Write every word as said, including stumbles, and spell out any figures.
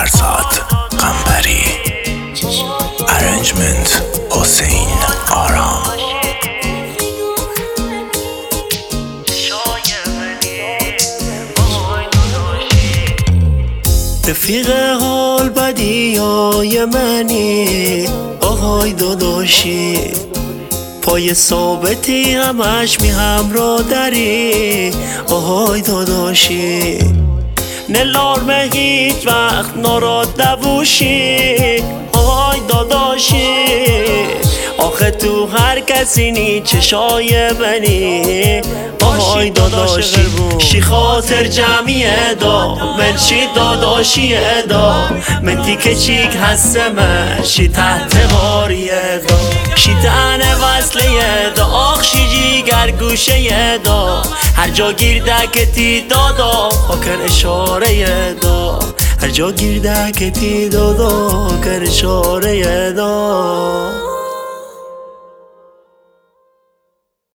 فرزاد قنبری، ارنجمنت حسین آرام. رفیق حال بدی های منی آهای داداشی، پای ثابتی همش می همراه داری آهای داداشی، نلارمه هیچ وقت ناراد نبوشی آهای داداشی، آخه تو هر کسی نی چشای منی آهای داداشی، شی خاطر جمعیه دا ملشی داداشی دا، منتی که چیک هستمه شی تحت غاریه دا، شی تنه وصله دا، آخ شی جیگر گوشه دا، هر جا گیردکتی دادا کن اشاره دا، هر جا گیردکتی دادا کن اشاره دا.